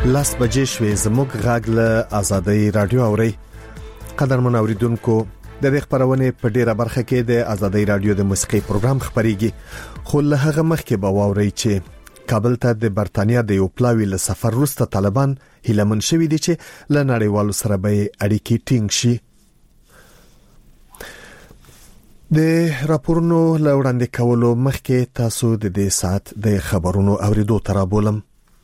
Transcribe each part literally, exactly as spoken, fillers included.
لاس بجې شوې زموږ غاګ له آزادۍ رادیو اوري. قدرمن اوریدونکو د دې خبرونه په ډیره برخه کې د آزادۍ رادیو د موسیقي پروګرام خبريږي، خو له هغه مخکې به واوري چې کابل ته د برتانیا د یو پلاوی له سفر وروسته طالبان هیلمن شوي دي چې له نړیوالو سره به اړیکې ټینګ شي. د راپورونو له وړاندې کولو مخکې تاسو د دې ساعت د خبرونو اوریدو ترابولم.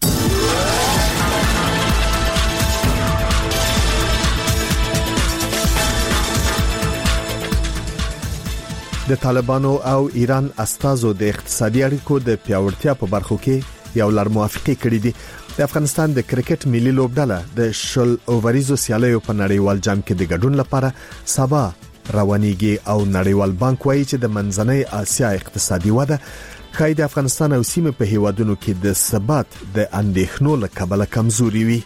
د طالبانو او ایران استازو د اقتصادي اړیکو د پیاوړتیا په برخو کې یو لړ موافقې کړې دي. د افغانستان د کرکټ ملي لوبډله د شل اووریزو سیالیو په نړیوال جام کې د ګډون لپاره سبا روانيږي او نړیوال بانک وایي چې د منځنۍ اسیا اقتصادي وده خای د افغانستان او سیمه په هیوادونو کې د ثبات د اندېښنو له کبله کمزوري وي.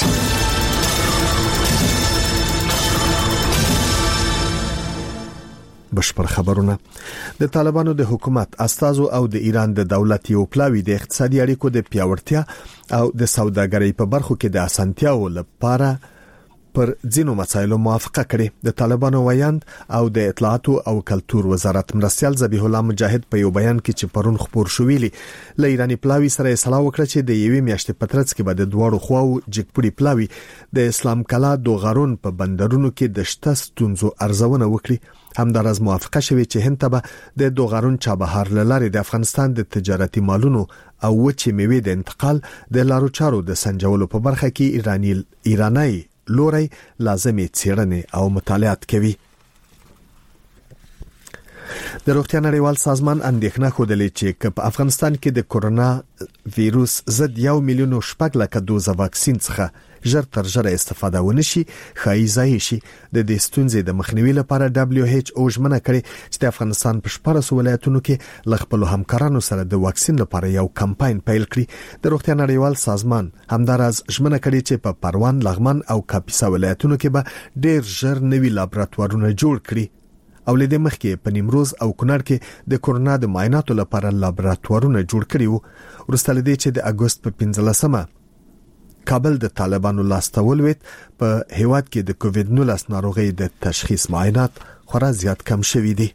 بشپړ خبرونه. د طالبانو د حکومت استازو او د ایران د دولت یو پلاوی د اقتصادي اړیکو د پیاوړتیا او د سوداګرۍ په برخو کې د اسانتیاو لپاره پر ځینو مسایلو موافقه کړې. د طالبانو ویاند او د اطلاعات او کلتور وزارت مرستيال ذبیح الله مجاهد په یو بیان کې چې پرون خبر شوویلی له ایرانی پلاوی سره صلاح وکړه چې د یوې میاشتې پترڅ کې به د دوړو خواو جګپړي پلاوی د اسلام کلا دوغارون په بندرونو کې د شته ستونزو ارزونه وکړي. همدارز موافقه شوې چې هند ته به د دوغارون چابهار لارې د افغانستان د تجارتي مالونو او وچې میوې د انتقال د لارو چارو د سنجولو په برخه کې ایرانی ایرانی لوري لازمي څېړنې او مطالعات کوي. د روغتیا نړیوال سازمان اندېښنه خوده چې په افغانستان کې د کورونا وایروس ضد یو میلیون شپږ لک دوزه واکسین څخه ژر تر ژره استفاده ونشي خای ځای شي. د دې ستونزې د مخنیوي لپاره دبليو ایچ او ژمنه کړې چې د افغانستان په شپږ ولایتونو کې ل خپل همکارانو سره د واکسین لپاره یو کمپاین پیل کړي. د روغتیا نړیوال سازمان همدارز ژمنه کړې چې په پروان، لغمان او کاپیسا ولایتونو کې به ډېر ژر نوي لابراتوارونه جوړ کړي. او لدې مخکې په نیمروز او کونړ کې د کورونا د معایناتو لپاره لابراتوارونه جوړ کړي وو. وروسته لدې چې د اگست په پنځلسمه کابل د طالبانو لاستولويت په هیواد کې د کووید نولس ناروغي د تشخیص معاینات خورا زیات کم شوي دي.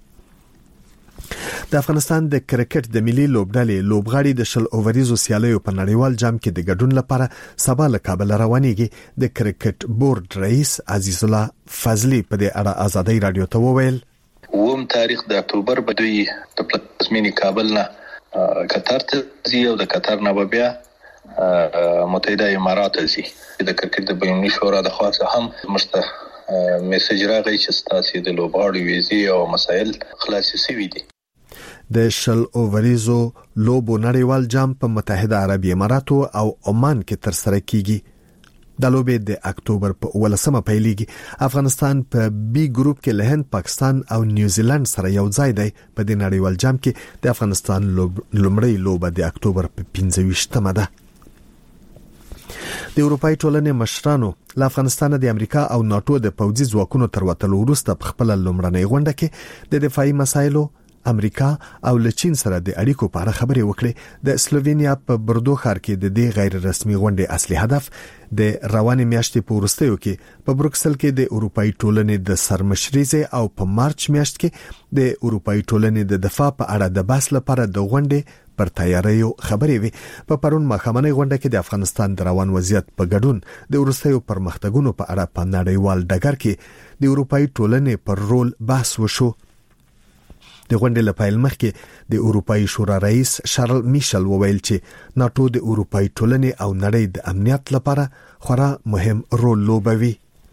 د افغانستان د کرکټ د ملي لوبډلې لوبغاړي د شل اووریزو سیالیو په نړیوال جام کې د ګډون لپاره سبا له کابل روانيږي. د کرکټ بورډ رئیس عزیز الله فضلی په دې اړه آزادۍ رادیو ته وویل اووم تاریخ د اکتوبر په دوی د پلازمینې کابل نه قطر ته ځي او د قطر نه بیا متحده امارات ته ځي. د کرکټ د بینالمللي شورا د خاصه هم مشته میسج راغی چې ستاسو د لوبغاړو ویزې او مسایل خلاص شوي دي. د شل اووریزو لوبو نړیوال جام په متحده عربی اماراتو او عمان کې تر سره کیږي. د لوبې د اکتوبر په ولسمه پیلېږي. افغانستان په بی ګروپ کې له هند، پاکستان او نیوزیلند سره یو ځای دی. په دې نړیوال جام کې د افغانستان لومړی لوبه د اکتوبر په پنځه ویشتمه ده. د اروپای ټولنې مشرانو له افغانستان د امریکا او ناتو د پوځي ځواکونو تر وتلو وروسته په خپل لومړنۍ غونډه کې د دفاعي مسایلو امریکا او لچین سره د اړیکو په اړه خبرې وکړې. د سلووینیا په بردو ښار کې د دې غیر رسمي غونډې اصلي هدف د روانې میاشتې په وروستیو کې په بروکسل کې د اروپای ټولنې د سرمشريزه او په مارچ میاشت کې د اروپای ټولنې د دفاع په اړه د بحث لپاره د غونډې پر تیاریو خبرې وي. په پرون مخامنۍ غونډه کې د افغانستان د روان وضعیت په ګډون د وروستیو پرمختګونو په اړه په نړیوال ډګر کې د اروپای ټولنې پر رول بحث وشو. د غونډې لپاره مخکې د اروپای شورا رئیس شارل میشل وویل چې ناتو د اروپای ټولنې او نړۍ د امنیت لپاره خورا مهم رول لوبوي.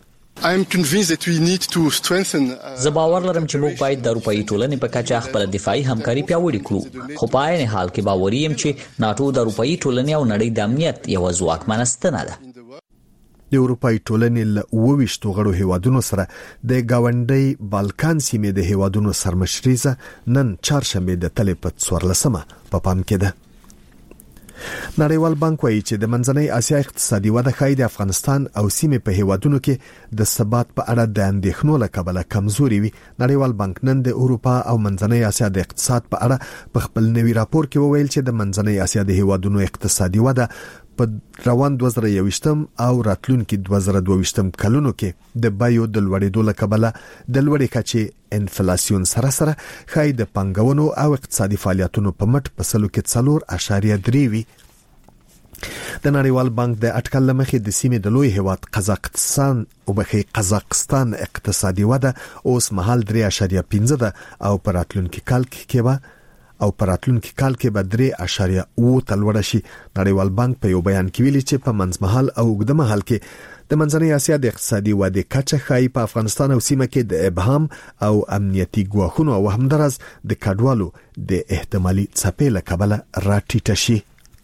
زه باور لرم چې موږ باید د اروپאי ټولنې په کچه خپل دفاعي همکاري پیاوړې کړو، خو په عین حال کې باور یم چې ناتو د اروپאי ټولنې او نړۍ د امنیت یو ځواکمنه ستنه ده. د اروپای ټولنې له اوويشتو غړو هیوادونو سره د گاونډي بالکان سیمې د هیوادونو سرمشريزه نن چهارشنبه د تلې په څوارلسمه په پام کې ده. نړیوال بانک وایي چې د منځنۍ اسیا اقتصادي وده خای د افغانستان او سیمې په هیوادونو کې د ثبات په اړه د اندېښنو له کبله کمزوري وي. نړیوال بانک نن د اروپا او منځنۍ اسیا د اقتصاد په اړه په خپل نوي راپور کې وویل چې د منځنۍ اسیا د هیوادونو اقتصادي وده په روان دوه زره یوویشتم او راتلونکي دوه زره دوه ویشتم کلونو کې د بیو د لوړېدو له کبله د لوړې کچې انفلاسیون سره سره خای د پنګونو او اقتصادي فعالیتونو په مټ په سلو کې څلور اشاریه درې وي. د نړیوال بانک د اټکل لمخې د سیمې د لوی هیواد قزاقستان او بخي قزاقستان اقتصادي وده اوس مهال درې اشاریه پنځه ده او په راتلونکي کال کې به او په راتلونکي کال کې به درې اشاریه اووه تلوړه شي. نړیوال بانک په یو بیان کې ویلي چې په منځمهال او اوږده مهال کې د منځنۍ اسیا د اقتصادي ودې کچه ښایي په افغانستان او سیمه کې د ابهام او امنیتي ګواښونو او همدارس د کډوالو د احتمالي څپې له کبله راټیټه شي.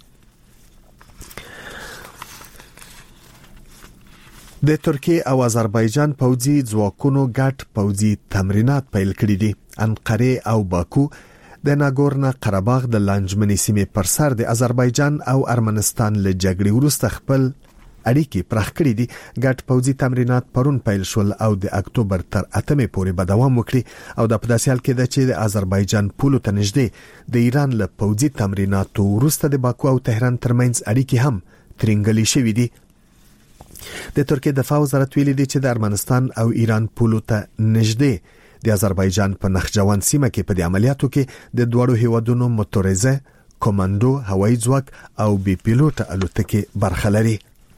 د ترکیه او آذربایجان پوځي ځواکونو ګډ پوځي تمرینات پیل کړي دي. انقره او باکو د ناګورنا قرهباغ د لانجمنې سیمې پر سر د آذربایجان او ارمنستان له جګړې وروسته خپل اړیکې پراخ کړي دي. ګډ پوځي تمرینات پرون پیل شول او د اکتوبر تر اتمې پورې به دوام وکړي او د پداسیال کې د چې د آذربایجان پولو ته نږدې د ایران له پوځي تمریناتو وروسته د باکو او تهران ترمنځ اړیکې هم ترنګلې شوې دي. د ترکیه دفاع وزارت ویلي دی چې د ارمنستان او ایران پولو ته نږدې د آذربایجان په نخجوان سیمه کې په عملیاتو کې د دوړو هیوادونو موتوریزه کمانډو هوایي ځواک او بي پیلوټ الوتکې برخه لري.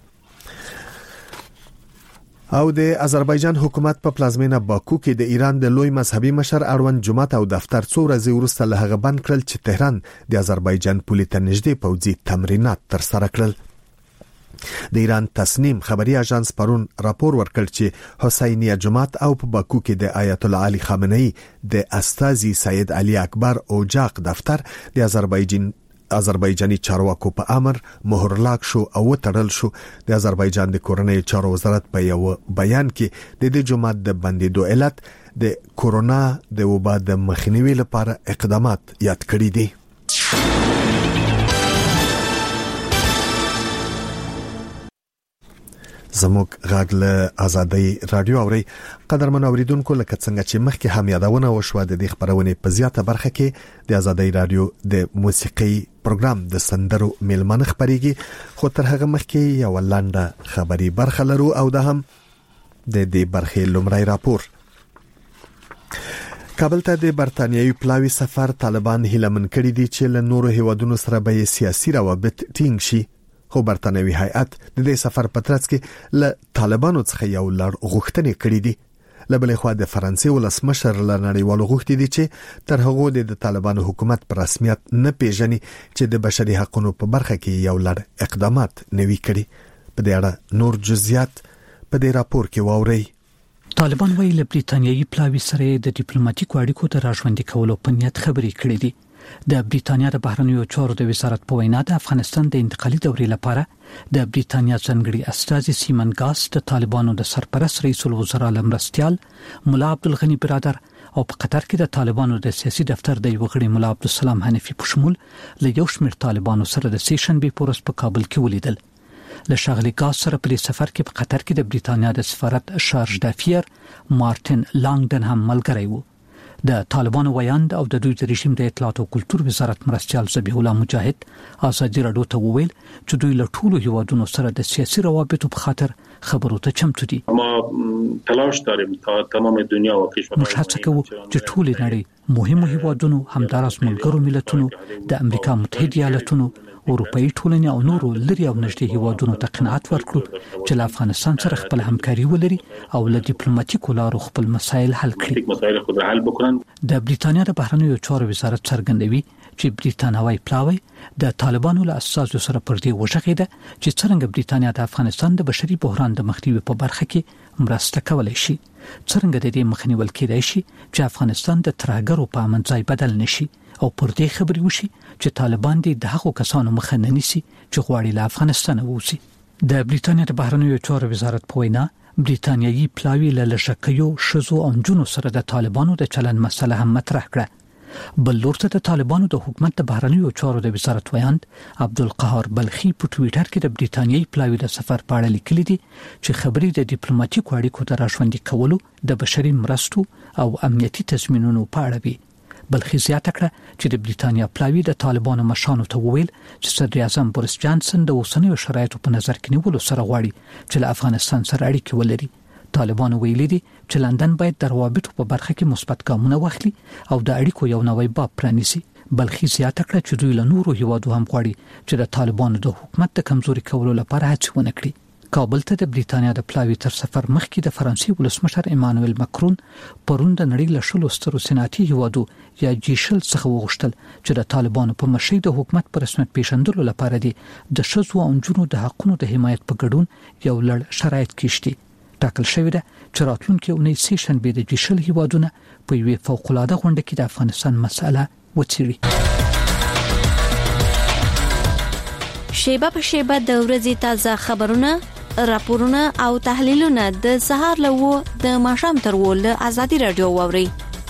او د آذربایجان حکومت په پلازمینه باکو کې د ایران د لوی مذهبي مشر اړوند جماعت او دفتر څو ورځې وروسته له هغه بند کړل چې تهران د آذربایجان پولې ته نږدې پوځي تمرینات ترسره کړل. د ایران تصنیم خبري اژانس پرون راپور ورکړ چې حسینیه جماعت او په باکو کې د آیت الله علي خامنه‌ای د استازي سید علي اکبر اوجاق دفتر د آذربایجان آذربایجاني چارواکو په امر مهرلاک شو او تړل شو. د آذربایجان د کورنۍ چارو وزارت په یو بیان کې د دې جماعت د بندیدو علت د کورونا د وبا د مخنیوي لپاره اقدامات یاد کړی دي. زموږ غږ له آزادۍ رادیو اوري. قدرمن اوریدونکو لکه څنګه چې مخکې هم یادونه وشوه د دې خبرونې په زیاته برخه کې د آزادۍ رادیو د موسیقي پروګرام د سندرو میلمانه خبريږي خو تر هغه مخکې یو لنډه خبري برخه لرو او ده هم د دې برخې لومړی راپور. کابل ته د برتانیوي پلاوي سفر طالبان هیلمن کړي دي چې له نورو هیوادونو سره به سیاسي روابط ټینګ شي. خو برتانوي هیئت د دې سفر په ترڅ کې له طالبانو څخه یو لړ غوښتنې کړې دي. له بلې خوا د فرانسې ولسمشر له نړیوالو غوښتي دي چې تر هغه د طالبانو حکومت په رسمیت نه پیژني چې د بشري حقوقو په برخه کې یو لړ اقدامات نوي کړي. په دې اړه نور جزئیات په دې راپور کې واورئ. طالبان ویل بریتانیایي پلاوي سره د ډیپلوماټیکو اړیکو ته راژوندي کولو په نیت خبرې کړې دي. د بریتانیا د بهرنیو چارو د وزارت په وینا د افغانستان د انتقالي دورې لپاره د بریتانیا ځانګړي استازي سیمن ګاس د طالبانو د سرپرست رئیس الوزرا لمرستيال مولا عبدالغنی برادر او په قطر کې د طالبانو د سیاسي دفتر د یو غړي مولا عبدالسلام حنفي په شمول له یو شمېر طالبانو سره د سیشن بي پورس په کابل کې ولیدل. له شاغلي ګاس سره په سفر کې په قطر کې د بریتانیا د سفارت شارج دافیر مارټن لانګډن هم ملګری وو. د طالبانو ویاند او د دوی د رژیم د اطلاعات او کلتور وزارت مرستيال ذبیح الله مجاهد ازادي رادیو ته وویل چې دوی له ټولو هیوادونو سره د سیاسي روابطو په خاطر خبرو ته چمتو دي. ما تلاش داریم تا تمام دنیا او کشورها موږ هڅه کوو چې ټول نړۍ مهمو هیوادونو همدارس ملګرو ملتونو د امریکا متحده ایالاتونو اروپאי ټولنې او نورو لري او نږدې هیوادونو ته قناعت ورکړو چې له افغانستان سره خپل همکاري ولري او له ډیپلوماټیکو لارو خپل مسایل حل کړي. د بریتانیا د بهرنیو چارو وزارت څرګندوي چې بریتانوي پلاوی د طالبانو له اساسو سره پر دې وژغېده چې څنګه بریتانیا د افغانستان د بشري بحران د مخنیوي په برخه کې مرسته کولای شي. څنګه د دې مخنیول کېدای شي چې افغانستان د ترهګرو په امن ځای بدل نشي او پر دې خبرې وشي چې طالبان دې د هغو کسانو مخه نه نیسي چې غواړي له افغانستان ووځي. د بریتانیا د بهرنیو چارو وزارت په وینا بریتانیایي پلاوی له لشکيو شزو او جنو سره د طالبانو د چلن مسله هم مطرح کړه. بل لورته د طالبانو د حکومت د بهرنیو چارو د وزارت ویاند عبدالقهار بلخي په ټوئیټر کې د بریتانیایي پلاوی د سفر په اړه لیکلي دي چې خبرې د ډیپلوماټیکو اړیکو د راژوندي کولو د بشري مرستو او امنیتي تضمینونو په اړه وي. بلخي زیاته کړه چې د بریتانیا پلاوی د طالبانو مشانو ته وویل چې صدر اعظم بوریس جانسن د اوسنیو شرایطو په نظر کې نیولو سره غواړي چې له افغانستان سره اړیکې ولري. طالبانو ویلي دي چې لندن باید د روابطو په برخه کې مثبت ګامونه واخلي او د اړیکو یو نوی باب پرانیسي. بلخي زیاته کړه چې دوی له نورو هیوادو هم غواړي چې د طالبانو د حکومت د کمزوري کولو لپاره هڅې ونه کړي. کابل ته د بریتانیا د پلاوی تر سفر مخکې د فرانسې ولسمشر ایمانوئل ماکرون پرون د نړۍ له شلو سترو صنعتي هیوادو یا جی شل څخه وغوښتل چې د طالبانو په مشرۍ د حکومت پر رسمیت پیژندلو لپاره دي د ښځو او نجونو د حقونو د حمایت په ګډون یو لړ شرایط کېشتي. ټاکل شوی ده چې راتلونکي اونۍ سه شنبه د جی شل هیوادونه په یوې فوق‌العاده غونډه کې د افغانستان مسله وڅېړي. شیبه په شیبه د ورځې تازه خبرونه، راپورونه او تحلیلونه د سهار له و د ماښام تر و له ازادي رادیو واوري.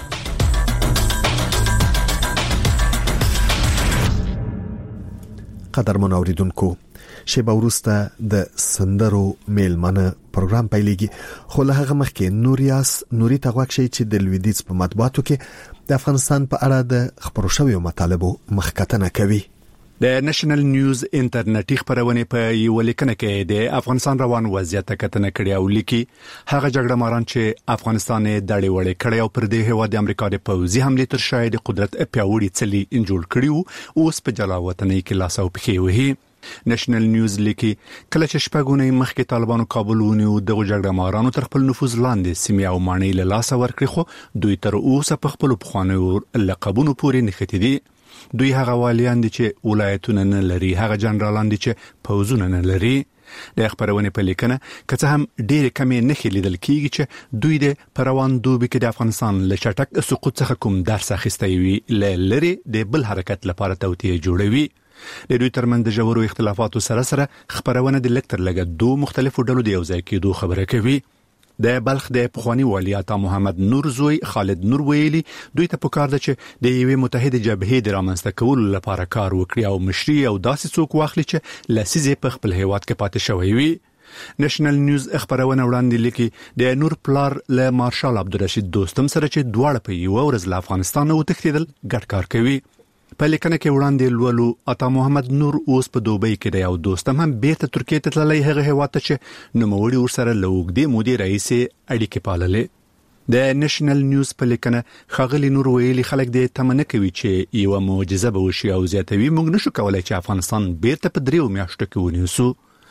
قدرمن اوریدونکو، شیبه وروسته د سندرو میلمنه پروګرام پیلېږي، خو له هغه مخکې نوریاس نوري ته غوښتل شي چې د لویدیځ په مطبوعاتو کې د افغانستان په اړه د خبرو شویو مطالبو مخکتنه کوي. د نېشنل نیوز انټرنیټي خبرونه په یو لیکنه کې د افغانستان روان وضعیت کتنه کړي او لیکي هغه جګړه ماران چې افغانستان دړې وړې کړي او پر دې هوا د امریکا د پوځي حمله تر شا د قدرت پیاوړي څلي انجول کړي او اوس په جلاوطنۍ کې لاس او پښې وهي. نېشنل نیوز لیکي کله چې شپږونه مخکې طالبانو کابل ونیو د جګړه مارانو تر خپل نفوذ لاندې سیمه او مانې له لاس ورکړي، خو دوی تر اوسه په خپل بخوانو لقبونو پورې نښتي دي. دوی هغه والیان دي چې ولایتونه نه لري، هغه جنرالان دي چې پوځونه نه لري. د خبرونه په لیکنه کڅه هم ډېر کمې نه خلیدل کیږي چې دوی د پروان دوبي کې د افغانستان له چټک سقوط څخه کوم درس اخیستی وي، لری د بل حرکت لپاره توطئه جوړوي. د دوی ترمن د جوړو اختلافاتو سره سره خبرونه د لیکتر لګه دوه مختلفو ډلو د یو ځای کېدو خبره کوي. د بلخ د پخوانی والی عطا محمد نور زوی خالد نور ویلي دوی ته پکار ده چې د یوې متحده جبهې د رامنځته کولو لپاره کار وکړي او مشري او داسې څوک واخلي چې لسیزه په خپل هیواد کې پاتې شوی وي. نېشنل نیوز خبرونه وړاندې لیکي د نور پلار له مارشال عبدالرشید دوستم سره چې دواړه په یو ورځ له افغانستان وتښتیدل ګډ کار کوي. په لیکنه کې وړاندې لولو عطا محمد نور اوس په دوبۍ کې دی او دوستم هم بیرته ترکیه ته تللی، هغه هیواد ته چې نوموړي ورسره له اوږدې مودې راهیسې اړیکې پاللې. د نېشنل نیوز په لیکنه ښاغلي نور ویلي خلک دې تمه نه کوي چې یوه معجزه به وشي او زیاتوي موږ نشو کولی چې افغانستان بیرته په دریو میاشتو کې ونیسو.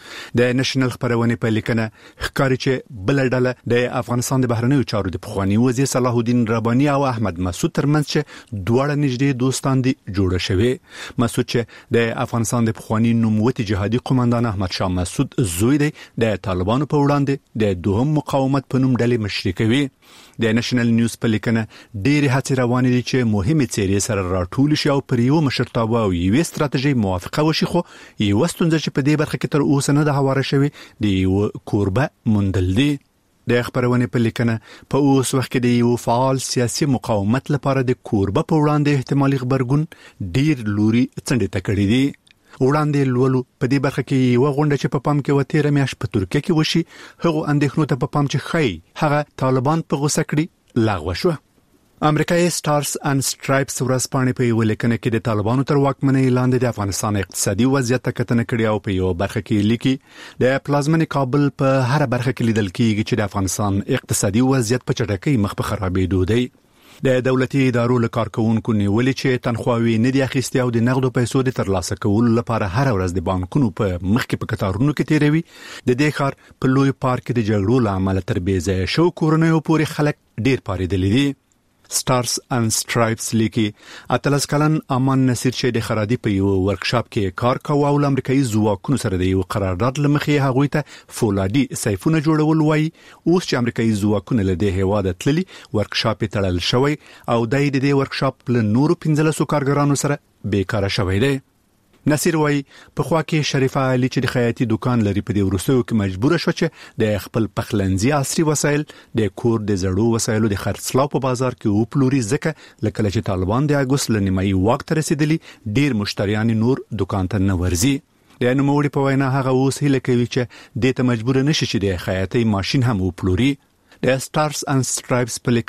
د نېشنل خبرونه په لیکنه ښکاري چې بل ډله د افغانستان د بهرنیو چارو د پخوانی وزیر صلاح الدین رباني او احمد مسعود ترمنځ چې دواړه نږدې دوستان دي جوړه شوې. مسعود چې د افغانستان د پخوانی نوموتی جهادي قومندان احمد شاه مسعود زوی دی، د طالبانو په وړاندې د دوهم مقاومت په نوم ډلې مشري کوي. د نېشنل نیوز په لیکنه ډېر هڅې روانې دي چې مهمه څیرې سره راټول شي او پر یو مشرتابه او یوې ستراتیژي موافقه وشي، خو یو ستونزه چې په دې برخه کې تر اوسه نه ده هواره شوې د یو کوربه موندل دي. د خبرونه په لیکنه په اوس وخت کې د یو فعال سیاسي مقاومت لپاره د کوربه په وړاندې احتمالي خبرګون ډېر لوري څنډه تکړی دي. وړاندې لولو په دې برخه کې یو غونډه چې په پام کې و تیر میاشت په ترکیه کې وشي، هغه اندېښنو ته په پام چې خی هغه طالبان په غوسه کړي لغوه شو. امریکایي سټارز اند سټرایپس ورځپاڼې په یو لیکنه کې د طالبانو تر واکمنۍ لاندې د افغانستان اقتصادي وضعیت کتنه کړې او په یو برخه کې لیکي د پلازمن کابل په هر برخه کې لیدل کېږي چې د افغانستان اقتصادي وضعیت په چټکۍ مخ په خرابېدو دی. د دولتي ادارو له کارکونکو نیولې چې تنخواوي نه دي اخیستي او د نقدو پیسو د ترلاسه کولو لپاره هر ورځ د بانکونو په مخ کې په کتارونو کې تیروي. د دې ښار په لوی پارک کې د جګړو له امله تر بې ځایه شو کورنیو پورې خلک ډېر پارېدلي دي. سټارز اند سټرایپس لیکي اتلس کلن امان نصیر چې د خرادي په یو ورکشاپ کې کار کاوه او امریکایي ځواکونو سره د یو قرارداد لمخې هغوی ته فولادي سیفونه جوړول وایي. اوس چې امریکایي ځواکونه له دې هیواده تللي ورکشاپ تړل شوی او دای د دې ورکشاپ له نورو پنځلسو کارګرانو سره بیکاره شوی دی. نصیر وای په خوا کې شریفه علي چې د خیاطي دکان لري په دې ورسېو کې مجبور شو چې د خپل پخلنځي عصري وسایل د کور د زړو وسایلو د خرڅلاو په بازار کې وپلوري، ځکه لکه چې طالبان د اگست لنیمایي واک ته رسیدلی ډیر مشتریان نور دکان ته نه ورځي. د نوموړي په وینا هغه اوس هیله کوي چې د ته مجبور نشي چې د خیاطي ماشين هم وپلوري. د سټارز اند سټرایپس په